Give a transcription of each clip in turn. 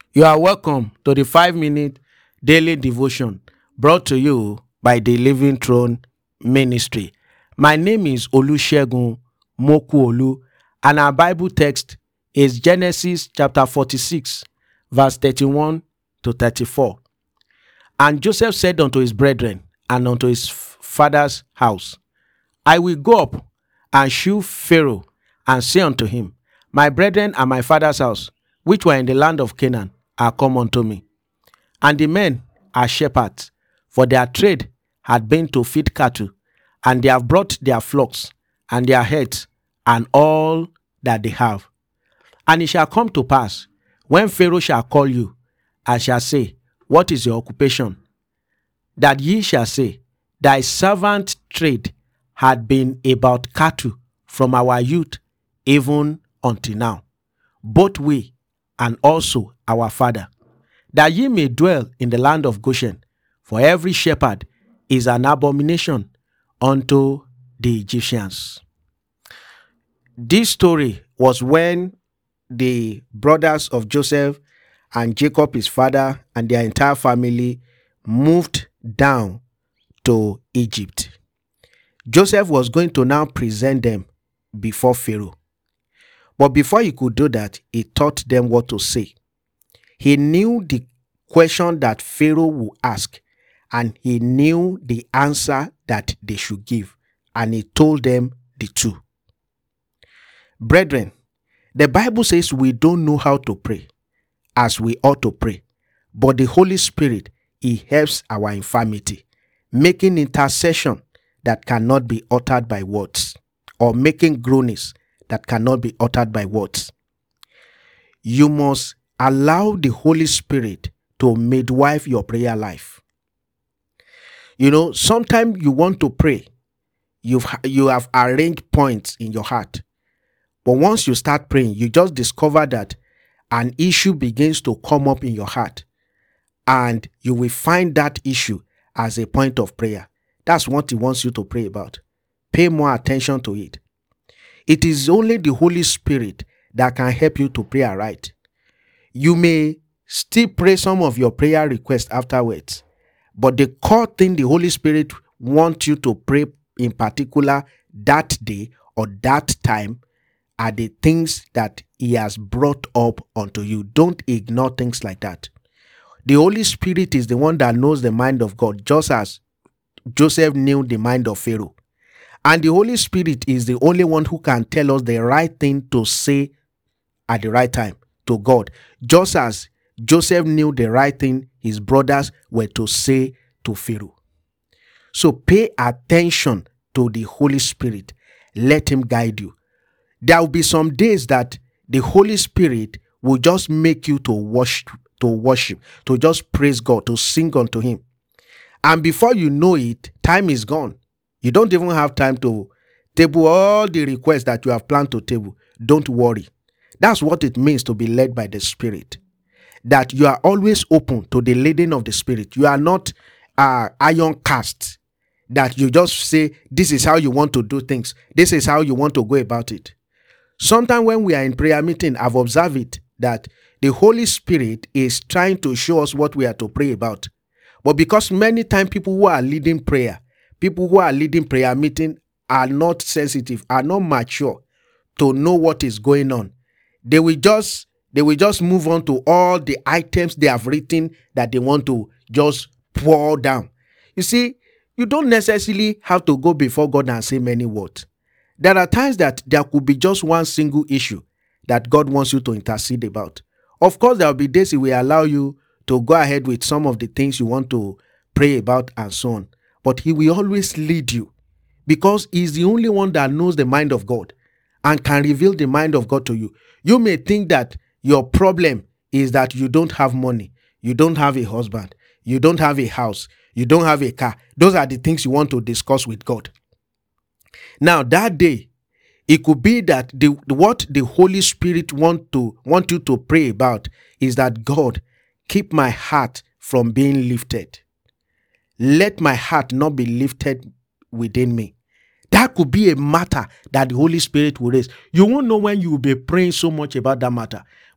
You are welcome to the 5 minute daily devotion brought to you by the Living Throne Ministry. My name is Olusegun Mokuolu, and our Bible text is Genesis chapter 46, verse 31 to 34. And Joseph said unto his brethren and unto his father's house, I will go up and shew Pharaoh, and say unto him, My brethren and my father's house, which were in the land of Canaan, are come unto me. And the men are shepherds, for their trade had been to feed cattle, and they have brought their flocks and their herds and all that they have. And it shall come to pass, when Pharaoh shall call you, and shall say, What is your occupation? That ye shall say, Thy servant trade had been about cattle from our youth even until now, both we and also our father, that ye may dwell in the land of Goshen, for every shepherd is an abomination unto the Egyptians. This story was when the brothers of Joseph and Jacob, his father, and their entire family moved down to Egypt. Joseph was going to now present them before Pharaoh. But before he could do that, he taught them what to say. He knew the question that Pharaoh would ask, and he knew the answer that they should give, and he told them the two. Brethren, the Bible says we don't know how to pray as we ought to pray, but the Holy Spirit, he helps our infirmity, making intercession that cannot be uttered by words, or making groanings that cannot be uttered by words. You must allow the Holy Spirit to midwife your prayer life. Sometimes you want to pray, you have arranged points in your heart, but once you start praying, you just discover that an issue begins to come up in your heart, and you will find that issue as a point of prayer. That's what he wants you to pray about. Pay more attention to it. It is only the Holy Spirit that can help you to pray aright. You may still pray some of your prayer requests afterwards, but the core thing the Holy Spirit wants you to pray in particular that day or that time are the things that he has brought up unto you. Don't ignore things like that. The Holy Spirit is the one that knows the mind of God, just as Joseph knew the mind of Pharaoh. And the Holy Spirit is the only one who can tell us the right thing to say at the right time to God, just as Joseph knew the right thing his brothers were to say to Pharaoh. So pay attention to the Holy Spirit. Let him guide you. There will be some days that the Holy Spirit will just make you to worship, to just praise God, to sing unto him. And before you know it, time is gone. You don't even have time to table all the requests that you have planned to table. Don't worry. That's what it means to be led by the Spirit. That you are always open to the leading of the Spirit. You are not iron cast. That you just say, this is how you want to do things. This is how you want to go about it. Sometimes when we are in prayer meeting, I've observed it, that the Holy Spirit is trying to show us what we are to pray about. But because many times people who are leading prayer meeting are not sensitive, are not mature to know what is going on, they will just move on to all the items they have written that they want to just pour down. You see, you don't necessarily have to go before God and say many words. There are times that there could be just one single issue that God wants you to intercede about. Of course, there will be days He will allow you to go ahead with some of the things you want to pray about and so on. But He will always lead you, because He's the only one that knows the mind of God and can reveal the mind of God to you. You may think that your problem is that you don't have money, you don't have a husband, you don't have a house, you don't have a car. Those are the things you want to discuss with God. Now, that day, it could be that what the Holy Spirit want you to pray about is that, God, keep my heart from being lifted. Let my heart not be lifted within me. That could be a matter that the Holy Spirit will raise. You won't know when you will be praying so much about that matter.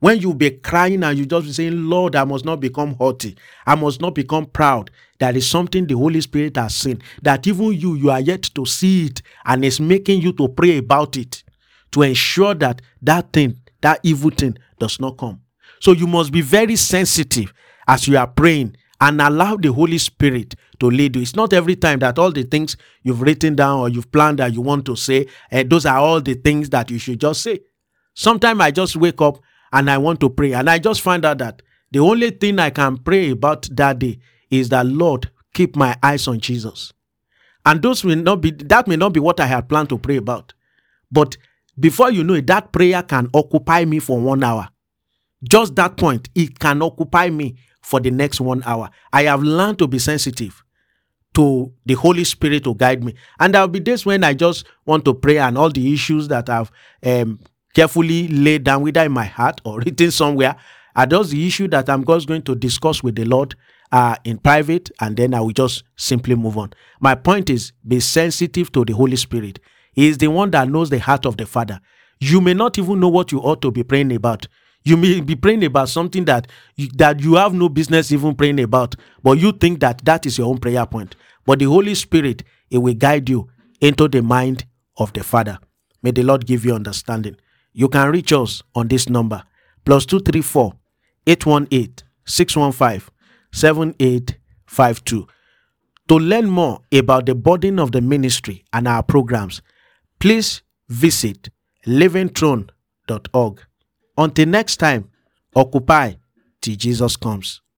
When you be crying and you just be saying, Lord, I must not become haughty. I must not become proud. That is something the Holy Spirit has seen. That even you are yet to see it, and it's making you to pray about it to ensure that that evil thing does not come. So you must be very sensitive as you are praying and allow the Holy Spirit to lead you. It's not every time that all the things you've written down or you've planned that you want to say, those are all the things that you should just say. Sometimes I just wake up and I want to pray, and I just find out that the only thing I can pray about that day is that, Lord, keep my eyes on Jesus. And that may not be what I had planned to pray about. But before you know it, that prayer can occupy me for 1 hour. Just that point, it can occupy me for the next 1 hour. I have learned to be sensitive to the Holy Spirit to guide me. And there will be days when I just want to pray, and all the issues that I've carefully laid down, whether in my heart or written somewhere, are those the issue that I'm just going to discuss with the Lord in private, and then I will just simply move on. My point is, be sensitive to the Holy Spirit. He is the one that knows the heart of the Father. You may not even know what you ought to be praying about. You may be praying about something that you have no business even praying about, but you think that is your own prayer point. But the Holy Spirit, it will guide you into the mind of the Father. May the Lord give you understanding. You can reach us on this number, +234 818 615 7852. To learn more about the burden of the ministry and our programs, please visit livingthrone.org. Until next time, occupy till Jesus comes.